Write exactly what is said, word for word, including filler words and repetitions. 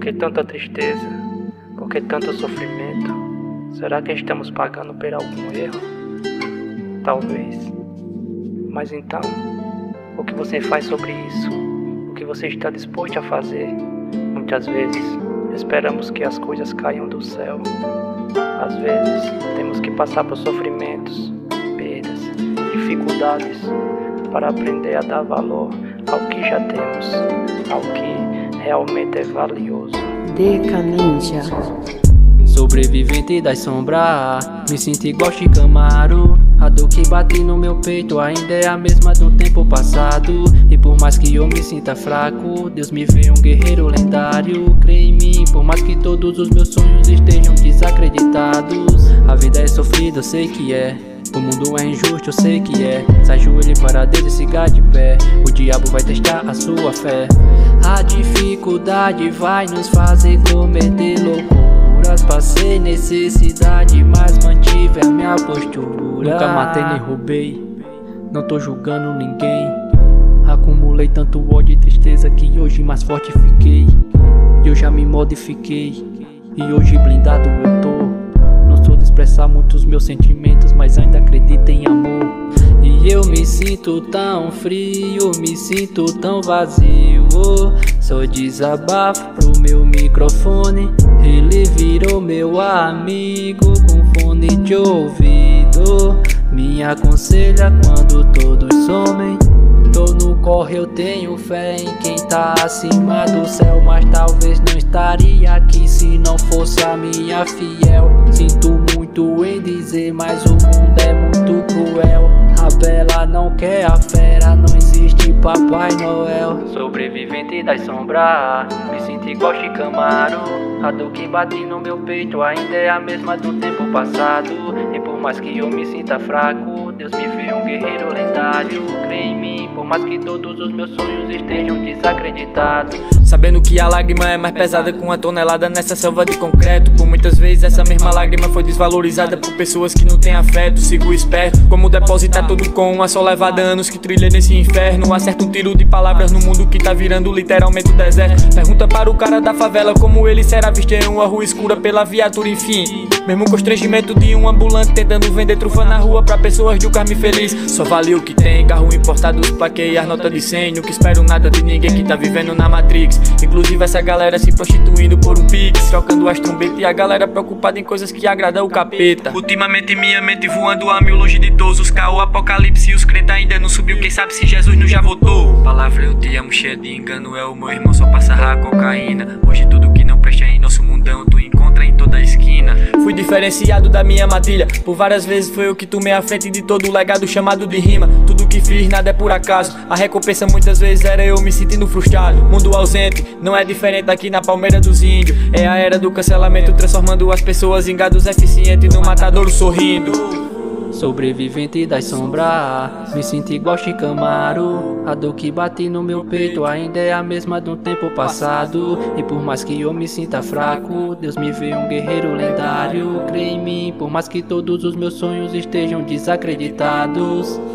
que tanta tristeza? Por que tanto sofrimento? Será que estamos pagando por algum erro? Talvez. Mas então, o que você faz sobre isso? O que você está disposto a fazer? Muitas vezes, esperamos que as coisas caiam do céu. Às vezes, temos que passar por sofrimentos, perdas, dificuldades, para aprender a dar valor ao que já temos, ao que realmente é valioso. Deca Ninja. Sobrevivente das sombras, me sinto igual Shikamaru. A dor que bate no meu peito ainda é a mesma do tempo passado. E por mais que eu me sinta fraco, Deus me vê um guerreiro lendário. Crê em mim, por mais que todos os meus sonhos estejam desacreditados. A vida é sofrida, eu sei que é. O mundo é injusto, eu sei que é. Se ajoelhe para Deus e siga de pé. O diabo vai testar a sua fé. A dificuldade vai nos fazer cometer loucuras. Passei necessidade, mas mantive a minha postura. Nunca matei nem roubei, não tô julgando ninguém. Acumulei tanto ódio e tristeza que hoje mais forte fiquei. Eu já me modifiquei e hoje blindado eu tô. Não sou de expressar muitos meus sentimentos, mas ainda acredito em amor. E eu me sinto tão frio, me sinto tão vazio. Só desabafo pro meu microfone. Ele virou meu amigo com fone de ouvido. Me aconselha quando todos somem. Tô no corre, eu tenho fé em quem tá acima do céu. Mas talvez não estaria aqui se não fosse a minha fiel. Sinto muito em dizer, mas o mundo é muito cruel. A Bela não quer a fera, não existe Papai Noel. Sobrevivente das sombras, me sinto igual Shikamaru. A dor que bate no meu peito ainda é a mesma do tempo passado. E por mais que eu me sinta fraco, Deus me vê um guerreiro lendário. Crê em mim, por mais que todos os meus sonhos estejam desacreditados. Sabendo que a lágrima é mais pesada que uma tonelada nessa selva de concreto. Por muitas vezes essa mesma lágrima foi desvalorizada por pessoas que não têm afeto. Sigo esperto, como depositar tudo com uma só levada. Anos que trilhei nesse inferno. Acerta um tiro de palavras no mundo que tá virando literalmente o deserto. Pergunta para o cara da favela como ele será visto em uma rua escura pela viatura, enfim. Mesmo constrangimento de um ambulante tentando vender trufa na rua pra pessoas de um carme feliz. Só vale o que tem, carro importado, plaquei as notas de cem. Não que espero nada de ninguém que tá vivendo na Matrix. Inclusive essa galera se prostituindo por um pix, trocando as trombetas. E a galera preocupada em coisas que agradam o capeta. Ultimamente minha mente voando a mil longe de todos os caos, apocalipse e os crentes ainda não subiu. Quem sabe se Jesus não já voltou. Palavra eu te amo cheia de engano, é o meu irmão só passa a cocaína. Hoje tudo que não presta em nosso mundão tu encontra em toda a esquina. Fui diferenciado da minha matilha, por várias vezes foi eu que tomei a frente de todo o legado chamado de rima. Tudo que fiz nada é por acaso, a recompensa muitas vezes era eu me sentindo frustrado. Mundo ausente, não é diferente aqui na Palmeira dos Índios. É a era do cancelamento transformando as pessoas em gados eficientes no matadouro sorrindo. Sobrevivente das sombras, me sinto igual Shikamaru. A dor que bate no meu peito ainda é a mesma do tempo passado. E por mais que eu me sinta fraco, Deus me vê um guerreiro lendário. Crê em mim, por mais que todos os meus sonhos estejam desacreditados.